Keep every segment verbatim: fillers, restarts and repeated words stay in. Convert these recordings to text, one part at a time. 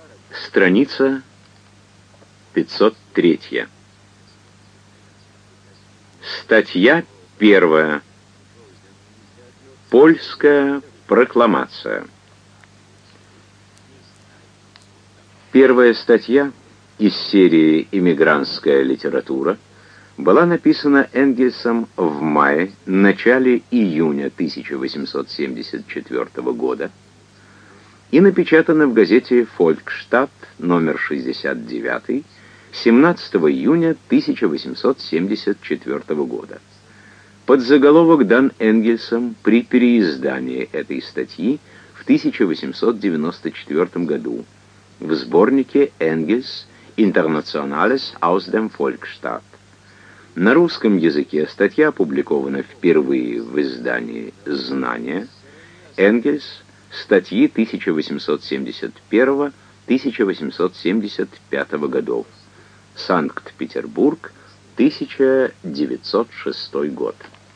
Страница пятьсот три. Статья первая. Польская прокламация. Первая статья из серии «Иммигрантская литература» была написана Энгельсом в мае, начале июня тысяча восемьсот семьдесят четвёртого года и напечатана в газете «Фолькштадт» номер шестьдесят девять семнадцатого июня тысяча восемьсот семьдесят четвёртого года. Подзаголовок дан Энгельсом при переиздании этой статьи в тысяча восемьсот девяносто четвёртом году в сборнике «Энгельс Internationales aus dem Volksstaat». На русском языке статья опубликована впервые в издании «Знания», Энгельс, статьи тысяча восемьсот семьдесят первого — тысяча восемьсот семьдесят пятого годов, Санкт-Петербург, тысяча девятьсот шестой год.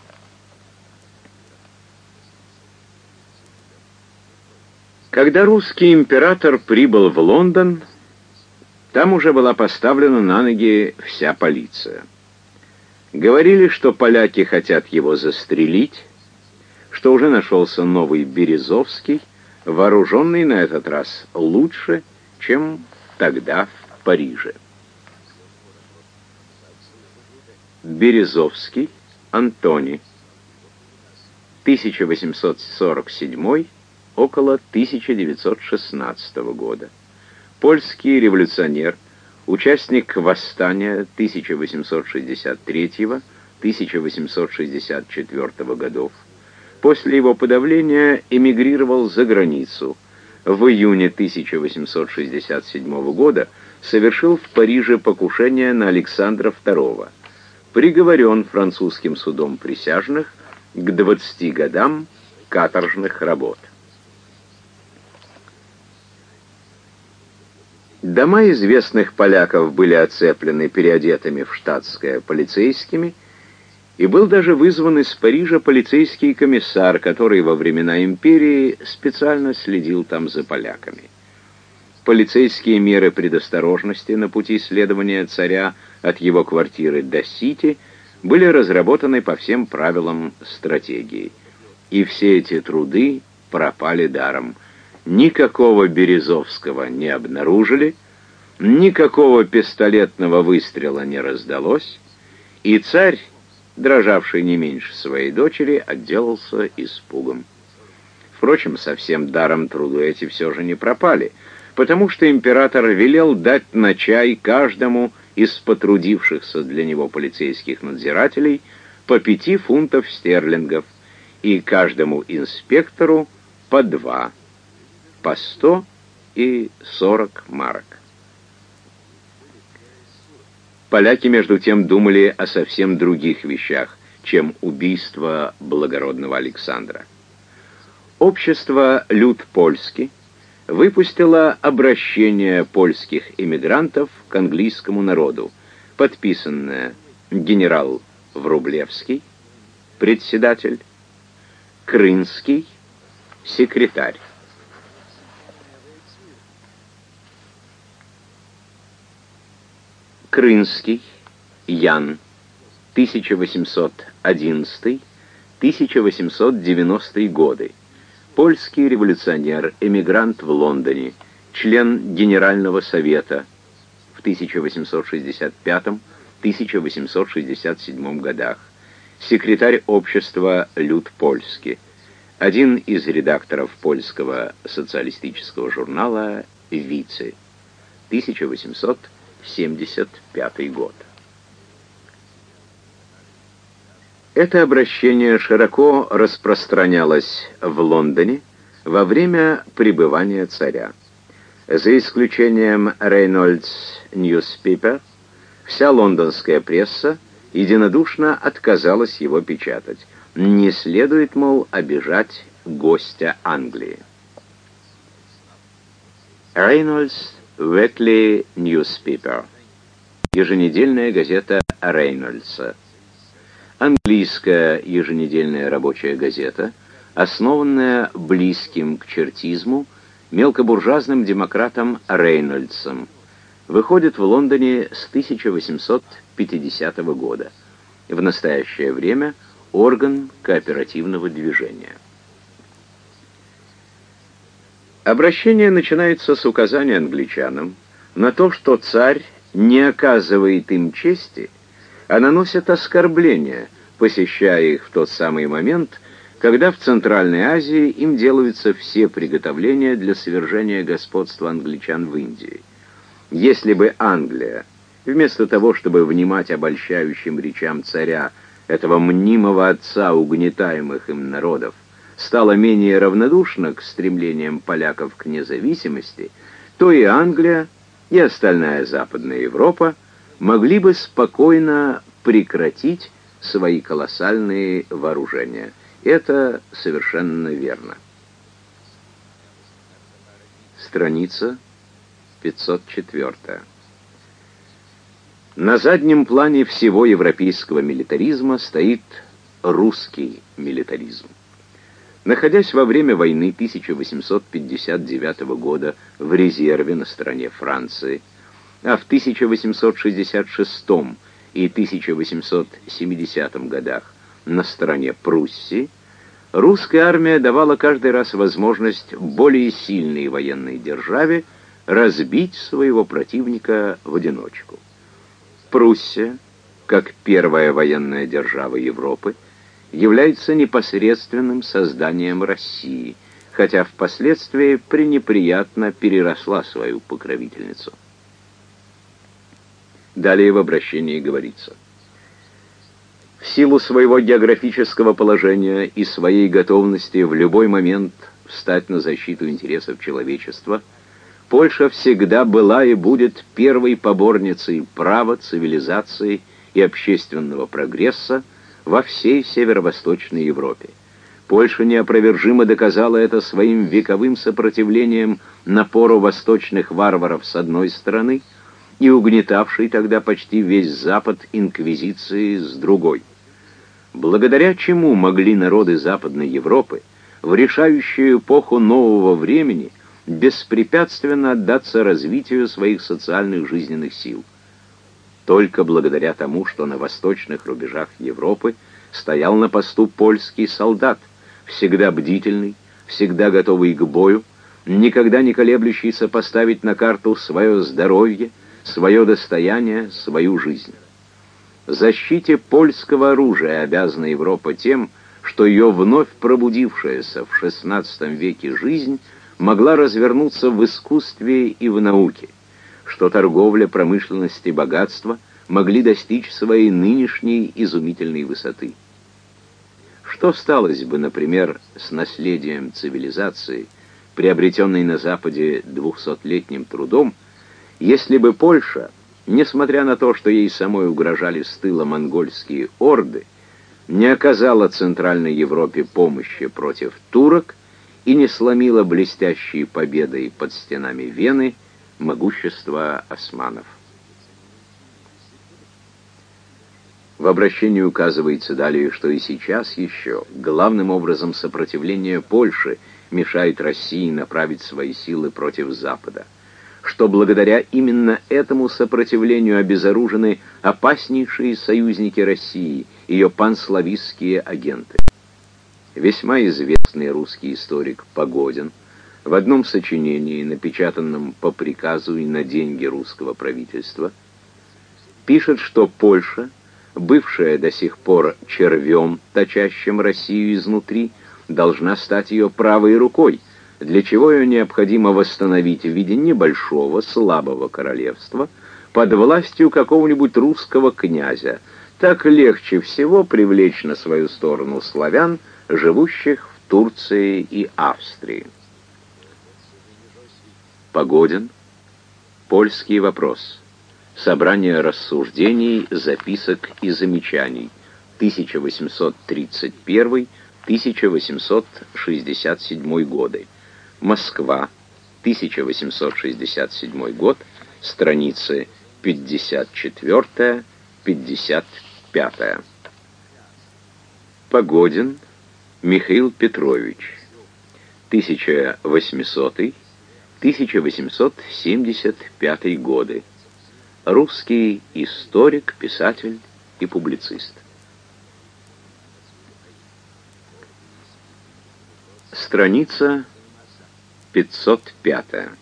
Когда русский император прибыл в Лондон, там уже была поставлена на ноги вся полиция. Говорили, что поляки хотят его застрелить, что уже нашелся новый Березовский, вооруженный на этот раз лучше, чем тогда в Париже. Березовский, Антоний, тысяча восемьсот сорок седьмой — около тысяча девятьсот шестнадцатого года. Польский революционер, участник восстания тысяча восемьсот шестьдесят третьего — тысяча восемьсот шестьдесят четвёртого годов. После его подавления эмигрировал за границу. В июне тысяча восемьсот шестьдесят седьмого года совершил в Париже покушение на Александра второго. Приговорен французским судом присяжных к двадцати годам каторжных работ. Дома известных поляков были оцеплены переодетыми в штатское полицейскими, и был даже вызван из Парижа полицейский комиссар, который во времена империи специально следил там за поляками. Полицейские меры предосторожности на пути следования царя от его квартиры до Сити были разработаны по всем правилам стратегии. И все эти труды пропали даром. Никакого Березовского не обнаружили, никакого пистолетного выстрела не раздалось, и царь, дрожавший не меньше своей дочери, отделался испугом. Впрочем, совсем даром труду эти все же не пропали, потому что император велел дать на чай каждому из потрудившихся для него полицейских надзирателей по пяти фунтов стерлингов и каждому инспектору по два, по сто и сорок марок. Поляки, между тем, думали о совсем других вещах, чем убийство благородного Александра. Общество «Люд польский» выпустило обращение польских эмигрантов к английскому народу, подписанное генерал Врублевский, председатель, Крынский, секретарь. Крынский, Ян, тысяча восемьсот одиннадцатый — тысяча восемьсот девяностый годы. Польский революционер, эмигрант в Лондоне, член Генерального совета в тысяча восемьсот шестьдесят пятом — тысяча восемьсот шестьдесят седьмом годах, секретарь общества «Люд польский», один из редакторов польского социалистического журнала «Вице», тысяча восемьсот семьдесят пятый год. Это обращение широко распространялось в Лондоне во время пребывания царя. За исключением Reynolds Newspaper, вся лондонская пресса единодушно отказалась его печатать. Не следует, мол, обижать гостя Англии. Reynolds Weekly Newspaper. Еженедельная газета Рейнольдса. Английская еженедельная рабочая газета, основанная близким к чертизму мелкобуржуазным демократом Рейнольдсом. Выходит в Лондоне с тысяча восемьсот пятидесятого года. В настоящее время орган кооперативного движения. Обращение начинается с указания англичанам на то, что царь не оказывает им чести, а наносит оскорбления, посещая их в тот самый момент, когда в Центральной Азии им делаются все приготовления для свержения господства англичан в Индии. Если бы Англия, вместо того, чтобы внимать обольщающим речам царя, этого мнимого отца угнетаемых им народов, стала менее равнодушна к стремлениям поляков к независимости, то и Англия, и остальная Западная Европа могли бы спокойно прекратить свои колоссальные вооружения. Это совершенно верно. Страница пятьсот четыре. На заднем плане всего европейского милитаризма стоит русский милитаризм. Находясь во время войны тысяча восемьсот пятьдесят девятого года в резерве на стороне Франции, а в тысяча восемьсот шестьдесят шестом и тысяча восемьсот семидесятом годах на стороне Пруссии, русская армия давала каждый раз возможность более сильной военной державе разбить своего противника в одиночку. Пруссия, как первая военная держава Европы, является непосредственным созданием России, хотя впоследствии пренеприятно переросла свою покровительницу. Далее в обращении говорится: в силу своего географического положения и своей готовности в любой момент встать на защиту интересов человечества, Польша всегда была и будет первой поборницей права, цивилизации и общественного прогресса во всей северо-восточной Европе. Польша неопровержимо доказала это своим вековым сопротивлением напору восточных варваров с одной стороны и угнетавшей тогда почти весь Запад инквизиции с другой. Благодаря чему могли народы Западной Европы в решающую эпоху нового времени беспрепятственно отдаться развитию своих социальных жизненных сил? Только благодаря тому, что на восточных рубежах Европы стоял на посту польский солдат, всегда бдительный, всегда готовый к бою, никогда не колеблющийся поставить на карту свое здоровье, свое достояние, свою жизнь. Защите польского оружия обязана Европа тем, что ее вновь пробудившаяся в шестнадцатом веке жизнь могла развернуться в искусстве и в науке, что торговля, промышленность и богатство могли достичь своей нынешней изумительной высоты. Что сталось бы, например, с наследием цивилизации, приобретенной на Западе двухсотлетним трудом, если бы Польша, несмотря на то, что ей самой угрожали с тыла монгольские орды, не оказала Центральной Европе помощи против турок и не сломила блестящей победой под стенами Вены могущество османов. В обращении указывается далее, что и сейчас еще главным образом сопротивление Польши мешает России направить свои силы против Запада, что благодаря именно этому сопротивлению обезоружены опаснейшие союзники России, ее панславистские агенты. Весьма известный русский историк Погодин в одном сочинении, напечатанном по приказу и на деньги русского правительства, пишет, что Польша, бывшая до сих пор червем, точащим Россию изнутри, должна стать ее правой рукой, для чего ее необходимо восстановить в виде небольшого, слабого королевства под властью какого-нибудь русского князя. Так легче всего привлечь на свою сторону славян, живущих в Турции и Австрии. Погодин. Польский вопрос. Собрание рассуждений, записок и замечаний. тысяча восемьсот тридцать первый — тысяча восемьсот шестьдесят седьмой годы. Москва. тысяча восемьсот шестьдесят седьмой год. Страницы пятьдесят четыре — пятьдесят пять. Погодин Михаил Петрович. тысяча восьмисотый тысяча восемьсот семьдесят пятый годы. Русский историк, писатель и публицист. Страница пятьсот пятая.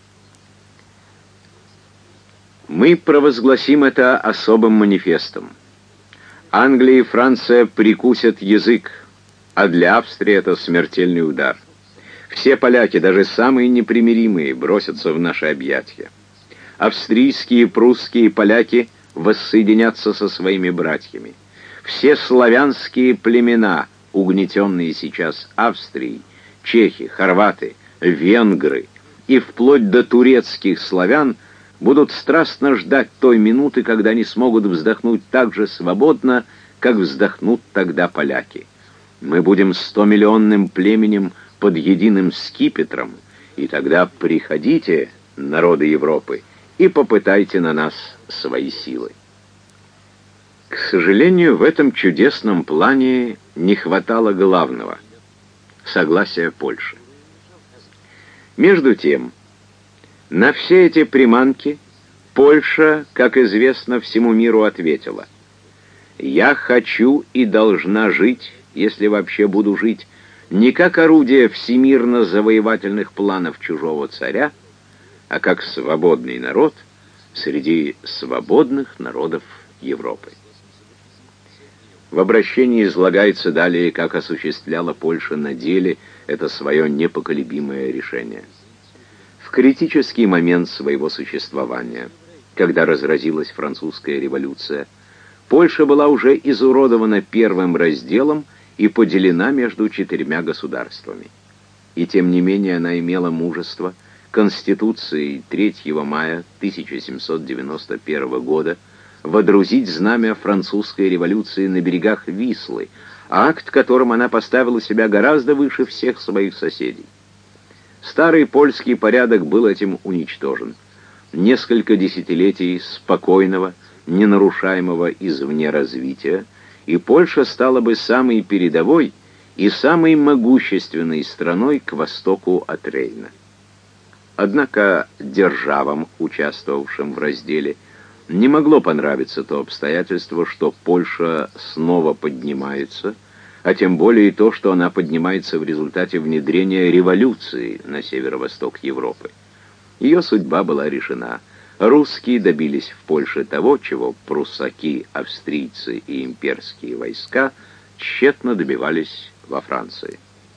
Мы провозгласим это особым манифестом. Англия и Франция прикусят язык, а для Австрии это смертельный удар. Все поляки, даже самые непримиримые, бросятся в наши объятия. Австрийские и прусские поляки воссоединятся со своими братьями. Все славянские племена, угнетенные сейчас Австрией, чехи, хорваты, венгры и вплоть до турецких славян, будут страстно ждать той минуты, когда они смогут вздохнуть так же свободно, как вздохнут тогда поляки. Мы будем стомиллионным племенем под единым скипетром, и тогда приходите, народы Европы, и попытайте на нас свои силы. К сожалению, в этом чудесном плане не хватало главного — согласия Польши. Между тем, на все эти приманки Польша, как известно, всему миру ответила: «Я хочу и должна жить, если вообще буду жить, не как орудие всемирно-завоевательных планов чужого царя, а как свободный народ среди свободных народов Европы». В обращении излагается далее, как осуществляла Польша на деле это свое непоколебимое решение. В критический момент своего существования, когда разразилась французская революция, Польша была уже изуродована первым разделом и поделена между четырьмя государствами. И тем не менее она имела мужество Конституцией третьего мая тысяча семьсот девяносто первого года водрузить знамя французской революции на берегах Вислы, акт, которым она поставила себя гораздо выше всех своих соседей. Старый польский порядок был этим уничтожен. Несколько десятилетий спокойного, ненарушаемого извне развития, и Польша стала бы самой передовой и самой могущественной страной к востоку от Рейна. Однако державам, участвовавшим в разделе, не могло понравиться то обстоятельство, что Польша снова поднимается, а тем более и то, что она поднимается в результате внедрения революции на северо-восток Европы. Ее судьба была решена. Русские добились в Польше того, чего пруссаки, австрийцы и имперские войска тщетно добивались во Франции.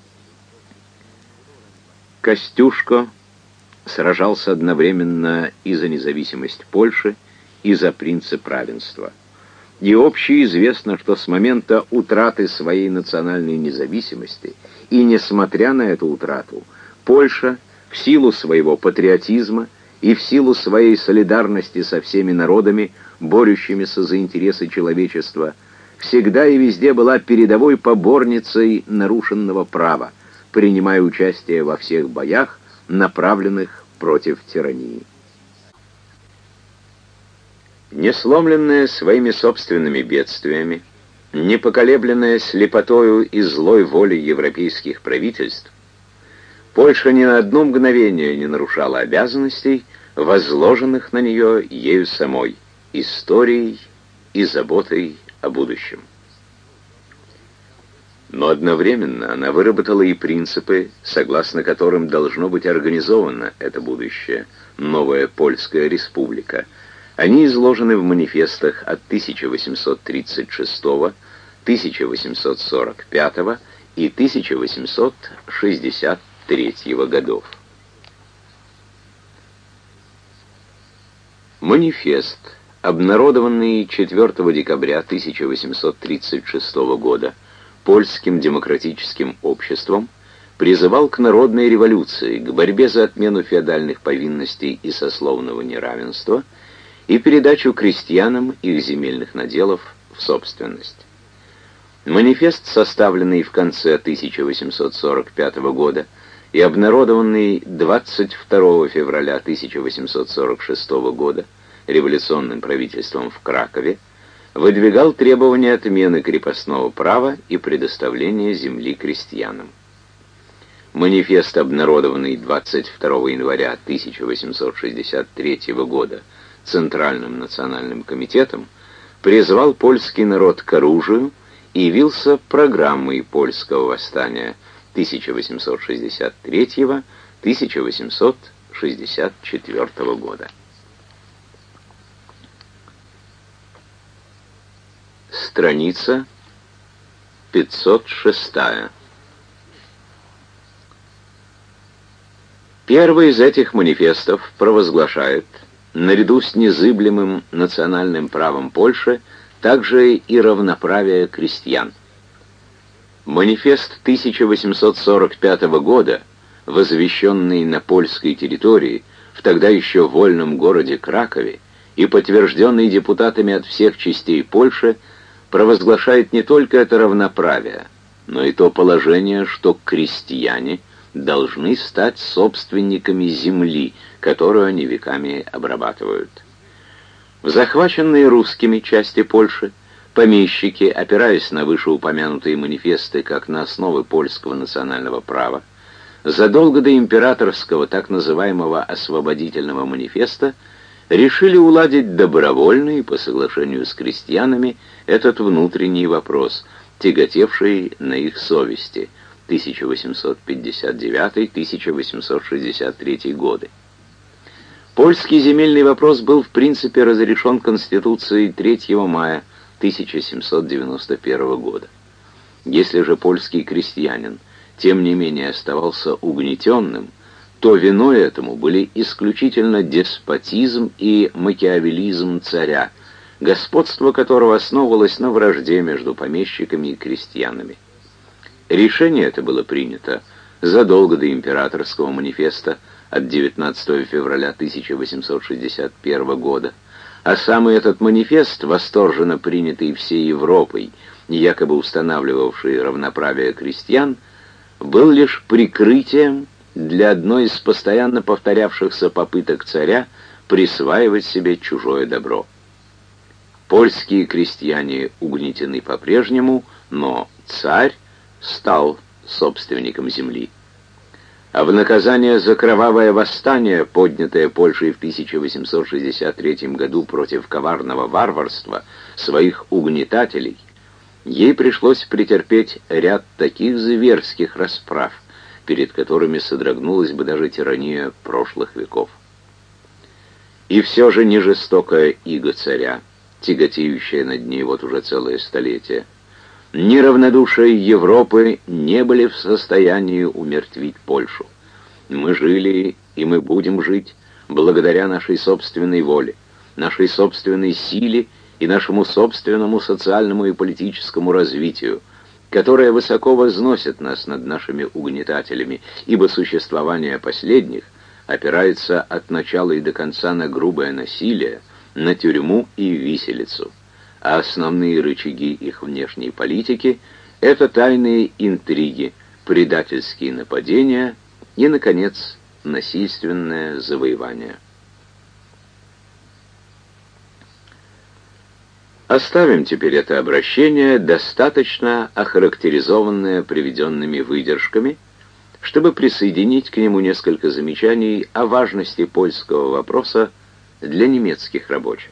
Костюшко сражался одновременно и за независимость Польши, и за принцип равенства. И общеизвестно, что с момента утраты своей национальной независимости, и несмотря на эту утрату, Польша в силу своего патриотизма и в силу своей солидарности со всеми народами, борющимися за интересы человечества, всегда и везде была передовой поборницей нарушенного права, принимая участие во всех боях, направленных против тирании. Не сломленная своими собственными бедствиями, не поколебленная слепотою и злой волей европейских правительств, Польша ни на одно мгновение не нарушала обязанностей, возложенных на нее ею самой, историей и заботой о будущем. Но одновременно она выработала и принципы, согласно которым должно быть организовано это будущее, новая Польская республика. Они изложены в манифестах от тысяча восемьсот тридцать шестого, тысяча восемьсот сорок пятого и тысяча восемьсот шестьдесят третьего годов. Манифест, обнародованный четвёртого декабря тысяча восемьсот тридцать шестого года Польским демократическим обществом, призывал к народной революции, к борьбе за отмену феодальных повинностей и сословного неравенства и передачу крестьянам их земельных наделов в собственность. Манифест, составленный в конце тысяча восемьсот сорок пятого года и обнародованный двадцать второго февраля тысяча восемьсот сорок шестого года революционным правительством в Кракове, выдвигал требования отмены крепостного права и предоставления земли крестьянам. Манифест, обнародованный двадцать второго января тысяча восемьсот шестьдесят третьего года Центральным национальным комитетом, призвал польский народ к оружию и явился программой польского восстания тысяча восемьсот шестьдесят третьего — тысяча восемьсот шестьдесят четвёртого года. Страница пятьсот шестая. Первый из этих манифестов провозглашает, наряду с незыблемым национальным правом Польши, также и равноправие крестьян. Манифест тысяча восемьсот сорок пятого года, возвещенный на польской территории, в тогда еще вольном городе Кракове, и подтвержденный депутатами от всех частей Польши, провозглашает не только это равноправие, но и то положение, что крестьяне должны стать собственниками земли, которую они веками обрабатывают. В захваченные русскими части Польши помещики, опираясь на вышеупомянутые манифесты как на основы польского национального права, задолго до императорского так называемого освободительного манифеста решили уладить добровольно и по соглашению с крестьянами этот внутренний вопрос, тяготевший на их совести, тысяча восемьсот пятьдесят девятый — тысяча восемьсот шестьдесят третий годы. Польский земельный вопрос был в принципе разрешен Конституцией третьего мая тысяча семьсот девяносто первого года. Если же польский крестьянин тем не менее оставался угнетенным, то виной этому были исключительно деспотизм и макиавелизм царя, господство которого основывалось на вражде между помещиками и крестьянами. Решение это было принято задолго до императорского манифеста от девятнадцатого февраля тысяча восемьсот шестьдесят первого года, а самый этот манифест, восторженно принятый всей Европой, якобы устанавливавший равноправие крестьян, был лишь прикрытием для одной из постоянно повторявшихся попыток царя присваивать себе чужое добро. Польские крестьяне угнетены по-прежнему, но царь стал собственником земли. А в наказание за кровавое восстание, поднятое Польшей в тысяча восемьсот шестьдесят третьем году против коварного варварства своих угнетателей, ей пришлось претерпеть ряд таких зверских расправ, перед которыми содрогнулась бы даже тирания прошлых веков. И все же не жестокая иго царя, тяготеющая над ней вот уже целое столетие, ни равнодушие Европы не были в состоянии умертвить Польшу. Мы жили и мы будем жить благодаря нашей собственной воле, нашей собственной силе и нашему собственному социальному и политическому развитию, которое высоко возносит нас над нашими угнетателями, ибо существование последних опирается от начала и до конца на грубое насилие, на тюрьму и виселицу, а основные рычаги их внешней политики — это тайные интриги, предательские нападения и, наконец, насильственное завоевание. Оставим теперь это обращение, достаточно охарактеризованное приведенными выдержками, чтобы присоединить к нему несколько замечаний о важности польского вопроса для немецких рабочих.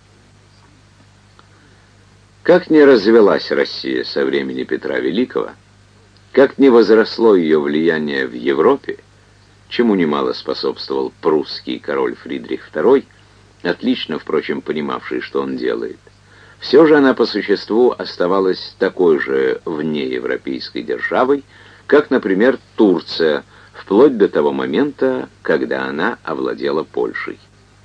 Как ни развелась Россия со времени Петра Великого, как ни возросло ее влияние в Европе, чему немало способствовал прусский король Фридрих второй, отлично, впрочем, понимавший, что он делает, все же она по существу оставалась такой же внеевропейской державой, как, например, Турция, вплоть до того момента, когда она овладела Польшей.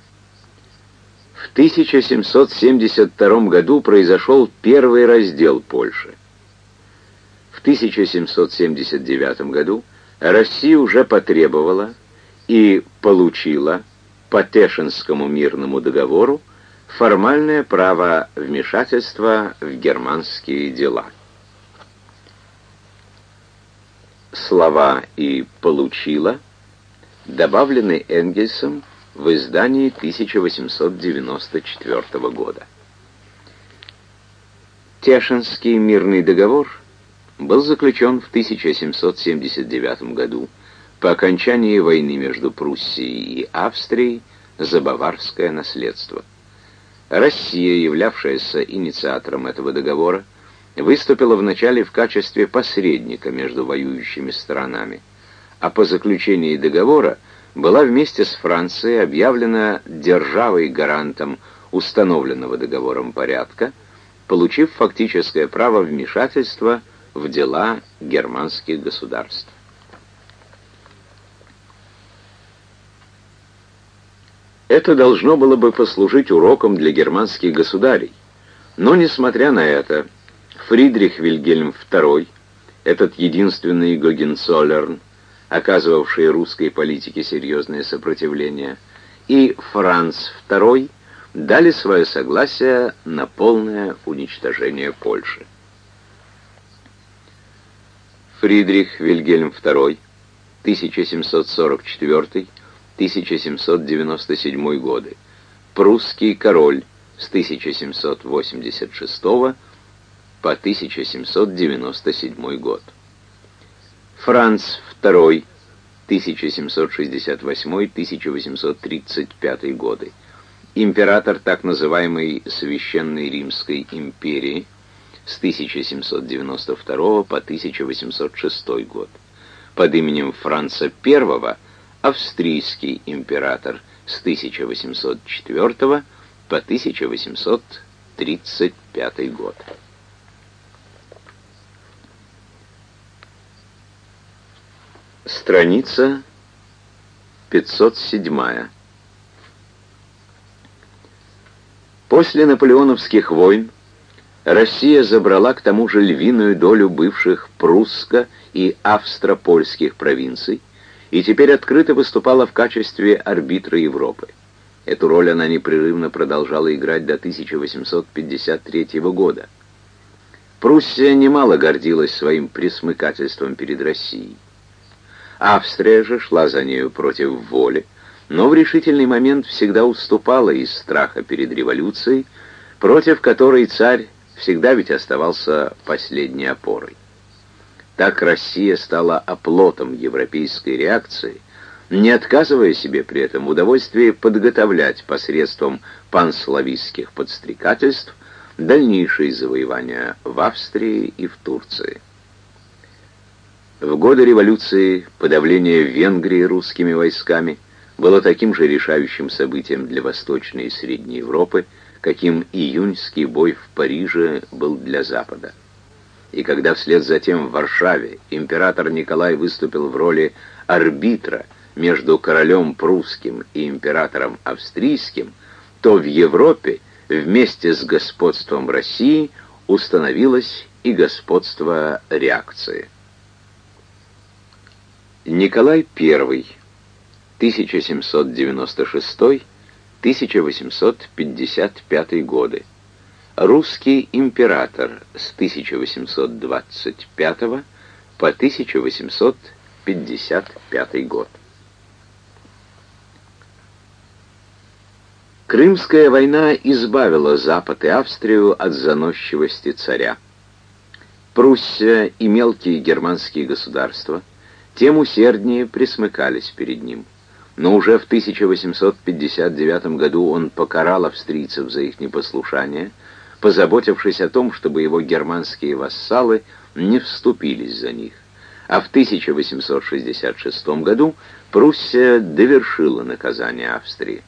В тысяча семьсот семьдесят втором году произошел первый раздел Польши. В тысяча семьсот семьдесят девятом году Россия уже потребовала и получила по Тешинскому мирному договору формальное право вмешательства в германские дела. Слова «и получила» добавлены Энгельсом в издании тысяча восемьсот девяносто четвёртого года. Тешинский мирный договор был заключен в тысяча семьсот семьдесят девятом году по окончании войны между Пруссией и Австрией за баварское наследство. Россия, являвшаяся инициатором этого договора, выступила вначале в качестве посредника между воюющими сторонами, а по заключении договора была вместе с Францией объявлена державой-гарантом установленного договором порядка, получив фактическое право вмешательства в дела германских государств. Это должно было бы послужить уроком для германских государей, но, несмотря на это, Фридрих Вильгельм второй, этот единственный Гогенцоллерн, оказывавший русской политике серьезное сопротивление, и Франц второй дали свое согласие на полное уничтожение Польши. Фридрих Вильгельм второй, тысяча семьсот сорок четвёртый — тысяча семьсот девяносто седьмой годы, прусский король с тысяча семьсот восемьдесят шестого по тысяча семьсот девяносто седьмой год. Франц второй, тысяча семьсот шестьдесят восьмой — тысяча восемьсот тридцать пятый годы, император так называемой Священной Римской империи с тысяча семьсот девяносто второго по тысяча восемьсот шестой год. Под именем Франца первого австрийский император с тысяча восемьсот четвёртого по тысяча восемьсот тридцать пятый год. Страница пятьсот седьмая. После наполеоновских войн Россия забрала к тому же львиную долю бывших прусско- и австро-польских провинций и теперь открыто выступала в качестве арбитра Европы. Эту роль она непрерывно продолжала играть до тысяча восемьсот пятьдесят третьего года. Пруссия немало гордилась своим пресмыкательством перед Россией. Австрия же шла за нею против воли, но в решительный момент всегда уступала из страха перед революцией, против которой царь всегда ведь оставался последней опорой. Так Россия стала оплотом европейской реакции, не отказывая себе при этом в удовольствии подготовлять посредством панславистских подстрекательств дальнейшие завоевания в Австрии и в Турции. В годы революции подавление Венгрии русскими войсками было таким же решающим событием для Восточной и Средней Европы, каким июньский бой в Париже был для Запада. И когда вслед за тем в Варшаве император Николай выступил в роли арбитра между королем прусским и императором австрийским, то в Европе вместе с господством России установилось и господство реакции. Николай первый, тысяча семьсот девяносто шестой — тысяча восемьсот пятьдесят пятый годы. Русский император с тысяча восемьсот двадцать пятого по тысяча восемьсот пятьдесят пятый год. Крымская война избавила Запад и Австрию от заносчивости царя. Пруссия и мелкие германские государства тем усерднее присмыкались перед ним. Но уже в тысяча восемьсот пятьдесят девятом году он покарал австрийцев за их непослушание, позаботившись о том, чтобы его германские вассалы не вступились за них. А в тысяча восемьсот шестьдесят шестом году Пруссия довершила наказание Австрии.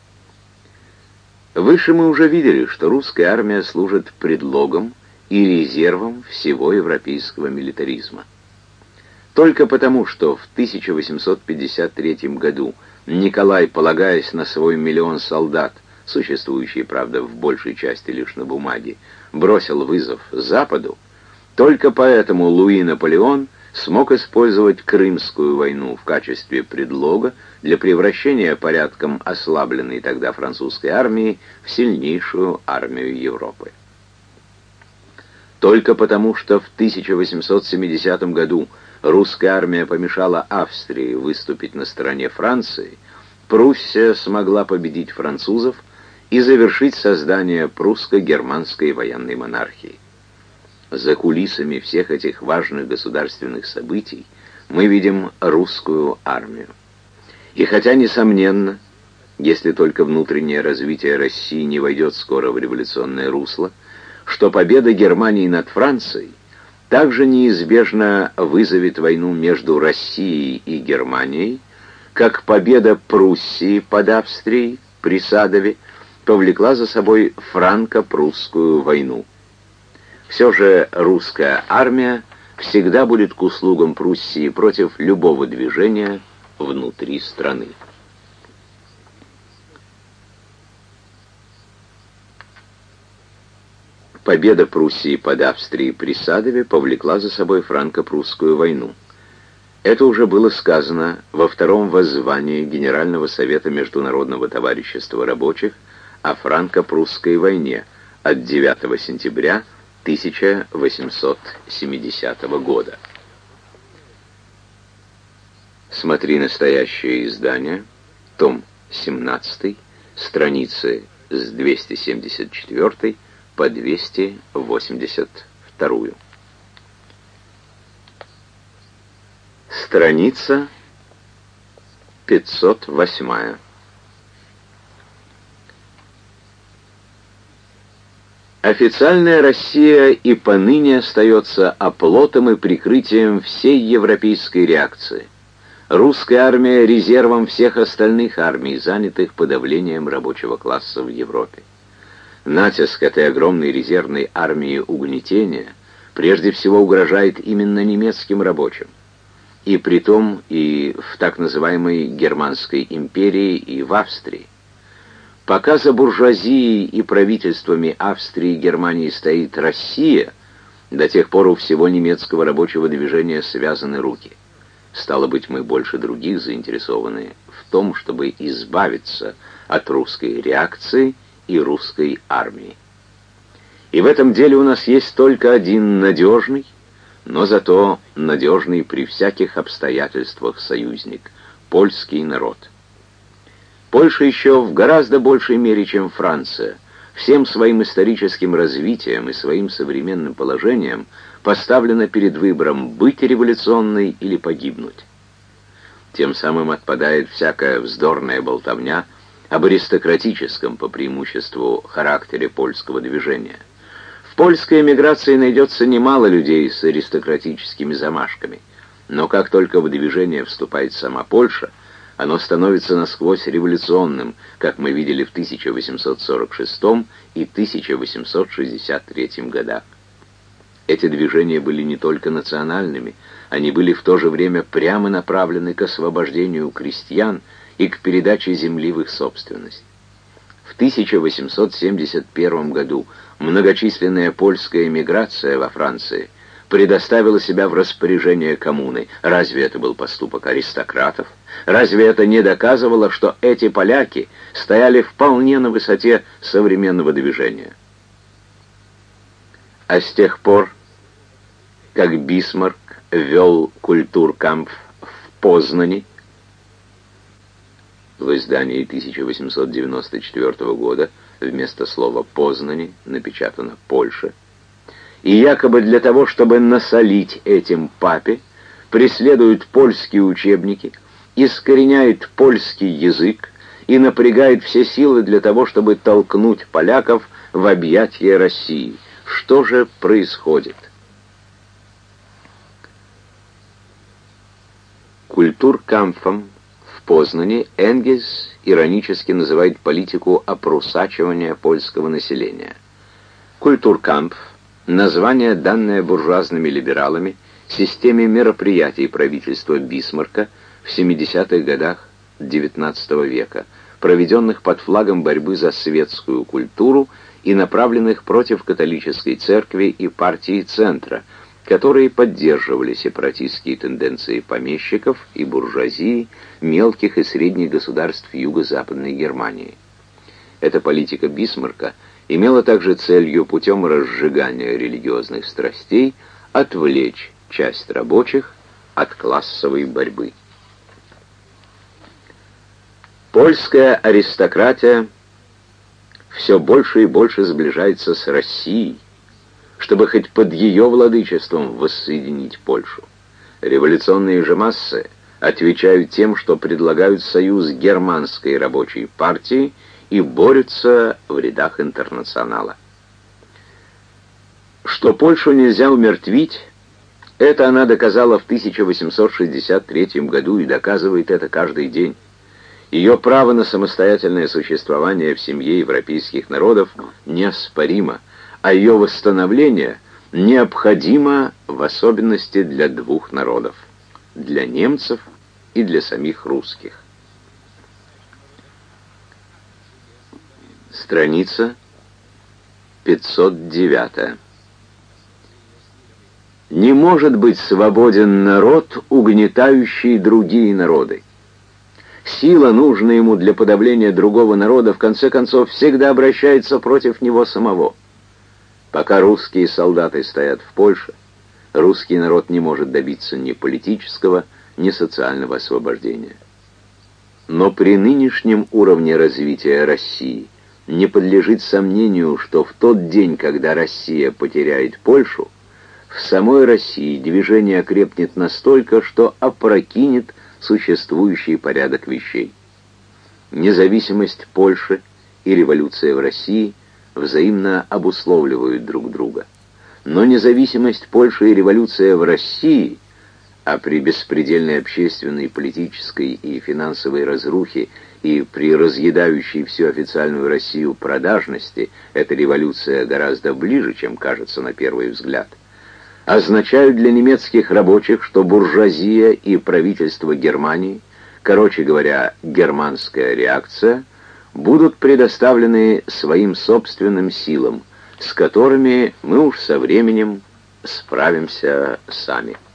Выше мы уже видели, что русская армия служит предлогом и резервом всего европейского милитаризма. Только потому, что в тысяча восемьсот пятьдесят третьем году Николай, полагаясь на свой миллион солдат, существующие, правда, в большей части лишь на бумаге, бросил вызов Западу, только поэтому Луи Наполеон смог использовать Крымскую войну в качестве предлога для превращения порядком ослабленной тогда французской армии в сильнейшую армию Европы. Только потому, что в тысяча восемьсот семидесятом году русская армия помешала Австрии выступить на стороне Франции, Пруссия смогла победить французов и завершить создание прусско-германской военной монархии. за кулисами всех этих важных государственных событий мы видим русскую армию. И хотя, несомненно, если только внутреннее развитие России не войдет скоро в революционное русло, что победа Германии над Францией также неизбежно вызовет войну между Россией и Германией, как победа Пруссии под Австрией при Садове повлекла за собой франко-прусскую войну. Все же русская армия всегда будет к услугам Пруссии против любого движения внутри страны. Победа Пруссии под Австрией при Садове повлекла за собой франко-прусскую войну. Это уже было сказано во втором воззвании Генерального совета Международного товарищества рабочих о франко-прусской войне от девятого сентября тысяча восемьсот семидесятого года. Смотри настоящее издание, том семнадцатый, страницы с двести семьдесят четвёртой по двести восемьдесят вторую. Страница пятьсот восьмая. Официальная Россия и поныне остается оплотом и прикрытием всей европейской реакции. Русская армия — резервом всех остальных армий, занятых подавлением рабочего класса в Европе. Натиск этой огромной резервной армии угнетения прежде всего угрожает именно немецким рабочим. И притом и в так называемой Германской империи, и в Австрии. Пока за буржуазией и правительствами Австрии и Германии стоит Россия, до тех пор у всего немецкого рабочего движения связаны руки. Стало быть, мы больше других заинтересованы в том, чтобы избавиться от русской реакции и русской армии. И в этом деле у нас есть только один надежный, но зато надежный при всяких обстоятельствах союзник — польский народ. Польша еще в гораздо большей мере, чем Франция, всем своим историческим развитием и своим современным положением поставлена перед выбором быть революционной или погибнуть. Тем самым отпадает всякая вздорная болтовня об аристократическом по преимуществу характере польского движения. В польской эмиграции найдется немало людей с аристократическими замашками, но как только в движение вступает сама Польша, оно становится насквозь революционным, как мы видели в тысяча восемьсот сорок шестом и тысяча восемьсот шестьдесят третьем годах. Эти движения были не только национальными, они были в то же время прямо направлены к освобождению крестьян и к передаче земли в их собственность. В тысяча восемьсот семьдесят первом году многочисленная польская эмиграция во Франции предоставила себя в распоряжение коммуны. Разве это был поступок аристократов? Разве это не доказывало, что эти поляки стояли вполне на высоте современного движения? А с тех пор, как Бисмарк ввел культуркампф в Познани, в издании тысяча восемьсот девяносто четвёртого года вместо слова «Познани» напечатано «Польша», и якобы для того, чтобы насолить этим папе, преследуют польские учебники, искореняют польский язык и напрягают все силы для того, чтобы толкнуть поляков в объятия России. Что же происходит? Культуркампфом в Познани Энгельс иронически называет политику опрусачивания польского населения. Культуркампф — название, данное буржуазными либералами системе мероприятий правительства Бисмарка в семидесятых годах девятнадцатого века, проведенных под флагом борьбы за светскую культуру и направленных против католической церкви и партии Центра, которые поддерживали сепаратистские тенденции помещиков и буржуазии мелких и средних государств Юго-Западной Германии. Эта политика Бисмарка имела также целью путем разжигания религиозных страстей отвлечь часть рабочих от классовой борьбы. Польская аристократия все больше и больше сближается с Россией, чтобы хоть под ее владычеством воссоединить Польшу. Революционные же массы отвечают тем, что предлагают союз германской рабочей партии и борются в рядах интернационала. Что Польшу нельзя умертвить, это она доказала в тысяча восемьсот шестьдесят третьем году и доказывает это каждый день. Ее право на самостоятельное существование в семье европейских народов неоспоримо, а ее восстановление необходимо в особенности для двух народов — для немцев и для самих русских. Страница пятьсот девять. Не может быть свободен народ, угнетающий другие народы. Сила, нужная ему для подавления другого народа, в конце концов всегда обращается против него самого. Пока русские солдаты стоят в Польше, русский народ не может добиться ни политического, ни социального освобождения. Но при нынешнем уровне развития России не подлежит сомнению, что в тот день, когда Россия потеряет Польшу, в самой России движение окрепнет настолько, что опрокинет существующий порядок вещей. Независимость Польши и революция в России взаимно обусловливают друг друга. Но независимость Польши и революция в России, а при беспредельной общественной, политической и финансовой разрухе и при разъедающей всю официальную Россию продажности, эта революция гораздо ближе, чем кажется на первый взгляд, означают для немецких рабочих, что буржуазия и правительство Германии, короче говоря, германская реакция, будут предоставлены своим собственным силам, с которыми мы уж со временем справимся сами.